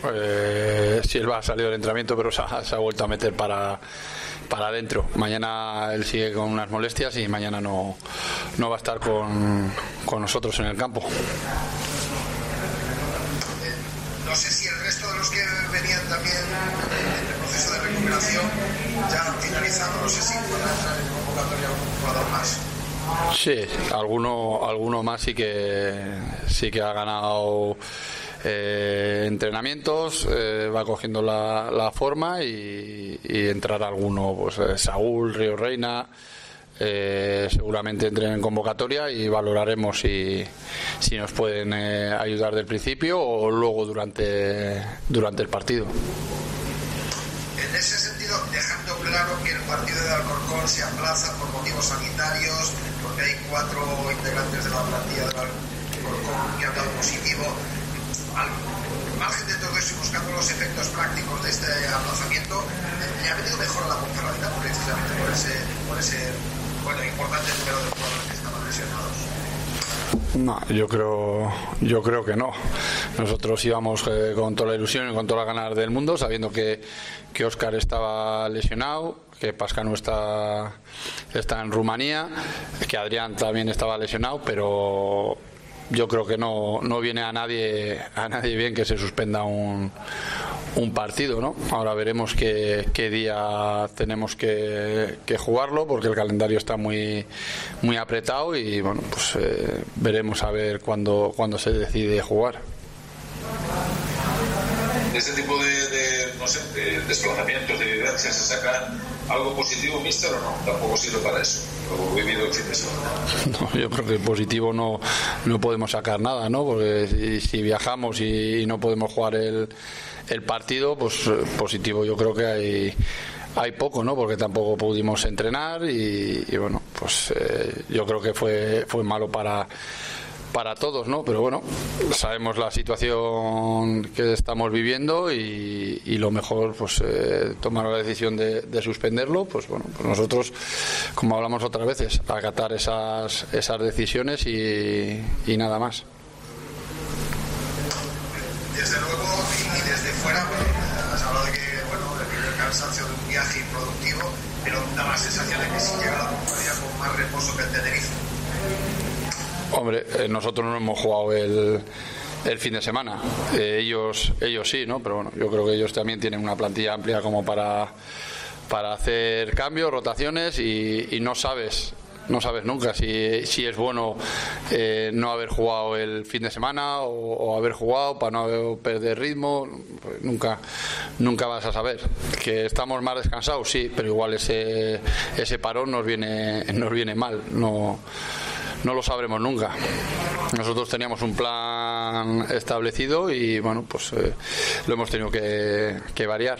Silva ha salido del entrenamiento, pero se ha vuelto a meter para adentro. Mañana él sigue con unas molestias y mañana no va a estar con nosotros en el campo. No sé si el resto de los que venían también en el proceso de recuperación ya han finalizado. No sé si podrá entrar en convocatoria algún jugador más. Sí, alguno más sí que ha ganado entrenamientos, va cogiendo la forma y entrará alguno, pues Saúl, Río Reina, seguramente entren en convocatoria y valoraremos si nos pueden ayudar del principio o luego durante el partido. En ese sentido, dejando claro que el partido de Alcorcón se aplaza por motivos sanitarios, porque hay 4 integrantes de la plantilla de Alcorcón que han dado positivo. Al margen de todo eso y buscando los efectos prácticos de este aplazamiento, le ha venido mejor a la Ponferradina precisamente por ese importante número de jugadores que estaban lesionados. No, yo creo que no. Nosotros íbamos con toda la ilusión y con todas las ganas del mundo, sabiendo que Óscar estaba lesionado, que Pascanu está en Rumanía, que Adrián también estaba lesionado, pero yo creo que no viene a nadie bien que se suspenda un partido, ¿no? Ahora veremos qué día tenemos que jugarlo, porque el calendario está muy apretado y bueno, pues veremos a ver cuándo se decide jugar. De este tipo de desplazamientos, de vivencias, ¿se saca algo positivo, míster, o no? Tampoco sirve para eso, lo vivido el fin de semana. No, yo creo que positivo no podemos sacar nada, ¿no? Porque si viajamos y no podemos jugar el partido, pues positivo yo creo que hay poco, ¿no? Porque tampoco pudimos entrenar y bueno, pues yo creo que fue malo para todos, ¿no? Pero bueno, sabemos la situación que estamos viviendo y lo mejor, pues tomar la decisión de suspenderlo, pues bueno, pues nosotros, como hablamos otras veces, acatar esas decisiones y nada más. Desde luego, y desde fuera, has hablado de que, el cansancio de un viaje improductivo, pero da la sensación de que si llega a la Ponferradina con más reposo que el Tenerife. Hombre, nosotros no hemos jugado el fin de semana, ellos sí, ¿no? Pero bueno, yo creo que ellos también tienen una plantilla amplia como para hacer cambios, rotaciones y no sabes nunca si es bueno no haber jugado el fin de semana o haber jugado para no perder ritmo. Pues nunca vas a saber. Que estamos más descansados, sí, pero igual ese parón nos viene mal. No lo sabremos nunca. Nosotros teníamos un plan establecido y bueno, pues lo hemos tenido que variar.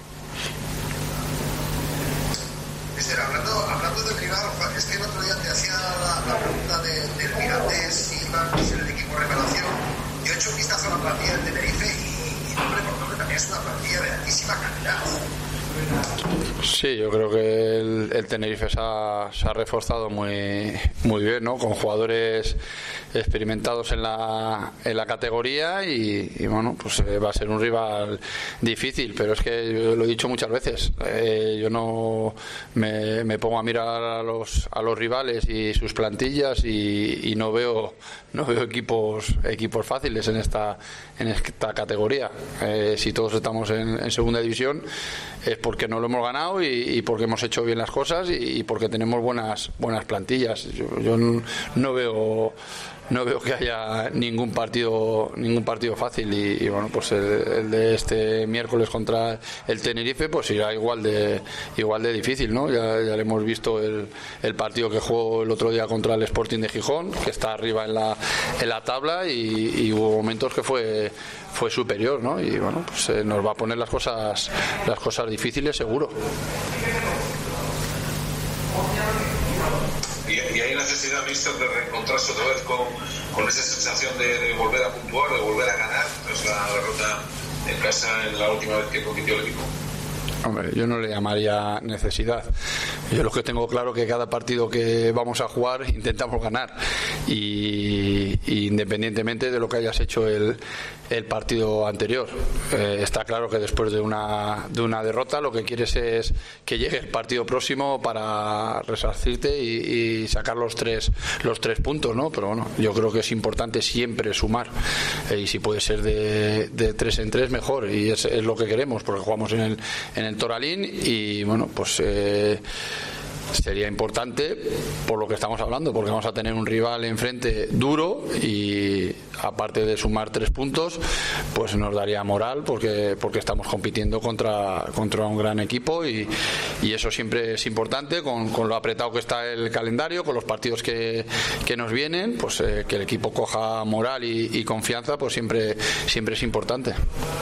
Hablando del rival, es que el otro día te hacía la pregunta del Mirandés, Silva, que es el equipo revelación. Yo he hecho un vistazo a la plantilla del Tenerife y nombre por nombre también es una plantilla de altísima calidad. Sí, yo creo que el Tenerife se ha reforzado muy bien, ¿no? Con jugadores experimentados en la categoría y bueno, pues va a ser un rival difícil, pero es que yo lo he dicho muchas veces, yo no me pongo a mirar a los rivales y sus plantillas y no veo equipos fáciles en esta categoría. Si todos estamos en segunda división es porque no lo hemos ganado y porque hemos hecho bien las cosas y porque tenemos buenas plantillas. Yo no veo que haya ningún partido fácil y bueno, pues el de este miércoles contra el Tenerife pues irá igual de difícil, ¿no? Ya le hemos visto el partido que jugó el otro día contra el Sporting de Gijón, que está arriba en la tabla y hubo momentos que fue superior, ¿no? Y bueno, pues nos va a poner las cosas difíciles seguro. Y hay necesidad, míster, de reencontrarse otra vez con esa sensación de volver a puntuar, de volver a ganar tras la derrota en casa en la última vez que compitió el equipo. Hombre, yo no le llamaría necesidad. Yo lo que tengo claro que cada partido que vamos a jugar intentamos ganar, y independientemente de lo que hayas hecho el partido anterior. Está claro que después de una derrota lo que quieres es que llegue el partido próximo para resarcirte y sacar los tres puntos, ¿no? Pero bueno, yo creo que es importante siempre sumar, y si puede ser de 3 en 3 mejor, y es lo que queremos, porque jugamos en el Toralín, y bueno, pues sería importante por lo que estamos hablando, porque vamos a tener un rival enfrente duro, y aparte de sumar 3 puntos, pues nos daría moral, porque estamos compitiendo contra un gran equipo, y eso siempre es importante, con lo apretado que está el calendario, con los partidos que nos vienen, pues que el equipo coja moral y confianza, pues siempre es importante.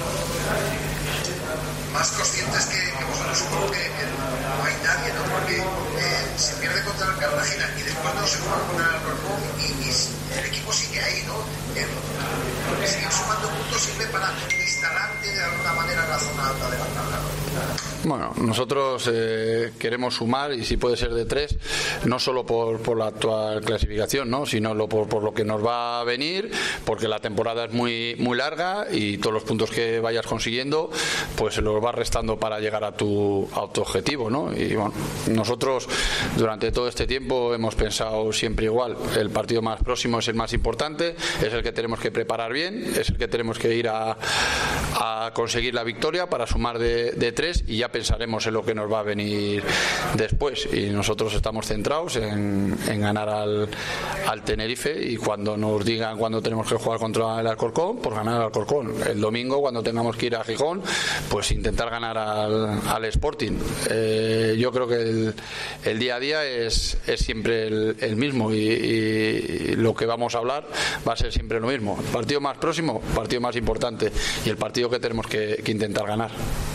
Más conscientes que vosotros, supongo que no hay nadie, ¿no? Porque se pierde contra el Cartagena y después no se juega con el Alcorcón, y el equipo sigue ahí, ¿no? Seguir sumando puntos sirve para instalarte de alguna manera en la zona alta de la tabla, ¿no? Bueno, nosotros queremos sumar, y si puede ser de 3, no solo por la actual clasificación, ¿no? Sino por lo que nos va a venir, porque la temporada es muy larga, y todos los puntos que vayas consiguiendo pues se los vas restando para llegar a tu objetivo, ¿no? Y bueno, nosotros durante todo este tiempo hemos pensado siempre igual: el partido más próximo es el más importante, es el que tenemos que preparar bien, es el que tenemos que ir a conseguir la victoria para sumar de 3, y ya pensaremos en lo que nos va a venir después. Y nosotros estamos centrados en ganar al Tenerife, y cuando nos digan cuándo tenemos que jugar contra el Alcorcón, pues ganar al Alcorcón. El domingo, cuando tengamos que ir a Gijón, pues intentar ganar al Sporting. Yo creo que el día a día es siempre el mismo, y lo que vamos a hablar va a ser siempre lo mismo: el partido más próximo, el partido más importante, y el partido que tenemos que intentar ganar.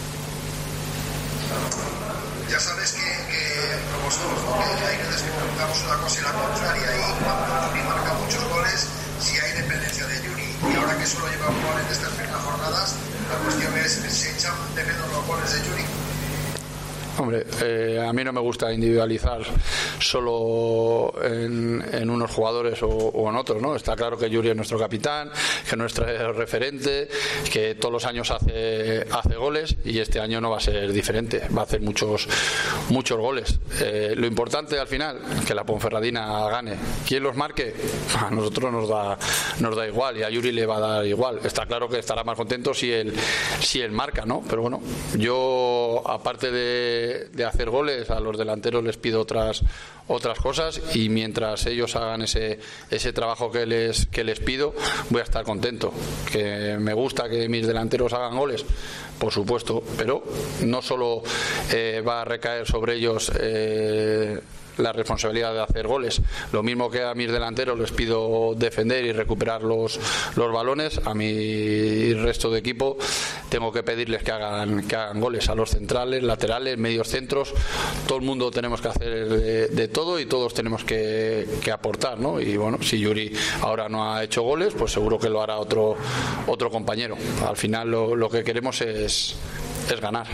Ya sabes que como somos, ¿no? Que hay veces que preguntamos una cosa y la contraria, y cuando Yuri marca muchos goles, si hay dependencia de Yuri, y ahora que solo lleva un gol en estas primeras jornadas, la cuestión es: ¿se echan de menos los goles de Yuri? Hombre, a mí no me gusta individualizar solo en unos jugadores o en otros, ¿no? Está claro que Yuri es nuestro capitán, que es nuestro referente, que todos los años hace goles, y este año no va a ser diferente, va a hacer muchos goles. Lo importante al final, que la Ponferradina gane. ¿Quién los marque? A nosotros nos da igual, y a Yuri le va a dar igual. Está claro que estará más contento si él marca, ¿no? Pero bueno, yo, aparte de hacer goles, a los delanteros les pido otras cosas, y mientras ellos hagan ese trabajo que les pido, voy a estar contento. Que me gusta que mis delanteros hagan goles, por supuesto, pero no solo va a recaer sobre ellos la responsabilidad de hacer goles. Lo mismo que a mis delanteros les pido defender y recuperar los balones, a mi resto de equipo tengo que pedirles que hagan goles. A los centrales, laterales, medios centros, todo el mundo tenemos que hacer de todo, y todos tenemos que aportar, ¿no? Y bueno, si Yuri ahora no ha hecho goles, pues seguro que lo hará otro compañero. Al final lo que queremos es ganar.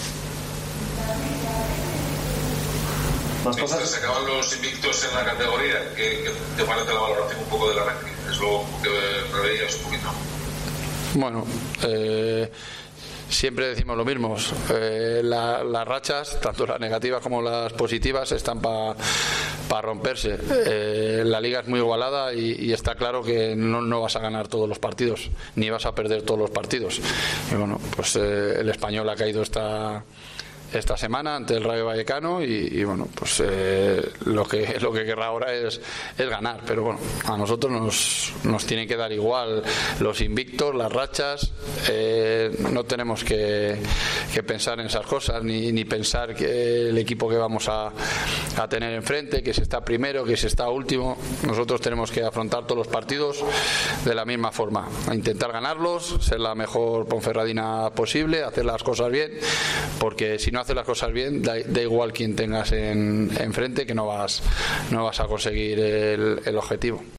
Más cosas. Se acaban los invictos en la categoría. ¿Qué te parece la valoración un poco de la ranking? Es lo que preveías un poquito. Bueno, siempre decimos lo mismo. Las rachas, tanto las negativas como las positivas, están para romperse. La liga es muy igualada, y está claro que no vas a ganar todos los partidos, ni vas a perder todos los partidos. Y bueno, pues el Español ha caído esta semana ante el Rayo Vallecano, y bueno, pues lo que querrá ahora es ganar. Pero bueno, a nosotros nos tienen que dar igual los invictos, las rachas. No tenemos que pensar en esas cosas, ni pensar que el equipo que vamos a tener enfrente, que si está primero, que si está último. Nosotros tenemos que afrontar todos los partidos de la misma forma, a intentar ganarlos, ser la mejor Ponferradina posible, hacer las cosas bien, porque si no haces las cosas bien, da igual quien tengas enfrente, que no vas a conseguir el objetivo.